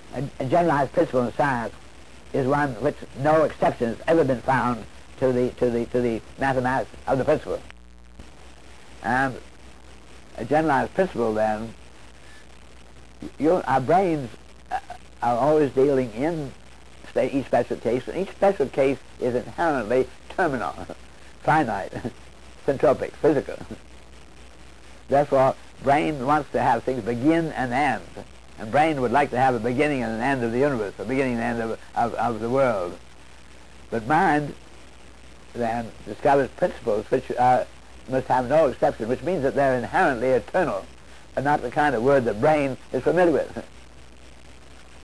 a generalized principle in science is one which no exception has ever been found to the mathematics of the principle. And a generalized principle, then, our brains are always dealing in each special case, and each special case is inherently terminal, finite, syntropic, physical. Therefore, brain wants to have things begin and end, and brain would like to have a beginning and an end of the universe, a beginning and end of the world. But mind, then, discovers principles which must have no exception, which means that they're inherently eternal, and not the kind of word that brain is familiar with.